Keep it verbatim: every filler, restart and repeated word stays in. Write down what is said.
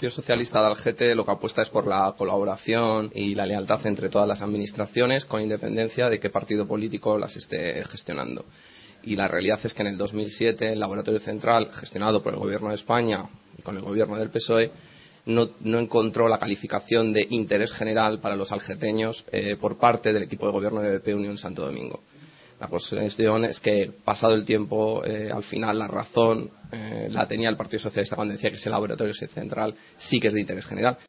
Partido Socialista de Algete lo que apuesta es por la colaboración y la lealtad entre todas las administraciones, con independencia de qué partido político las esté gestionando. Y la realidad es que en el dos mil siete el Laboratorio Central, gestionado por el Gobierno de España y con el Gobierno del P S O E, no, no encontró la calificación de interés general para los algeteños eh, por parte del equipo de gobierno de B P Unión Santo Domingo. La cuestión es que, pasado el tiempo, eh, al final la razón eh, la tenía el Partido Socialista cuando decía que ese Laboratorio Central sí que es de interés general.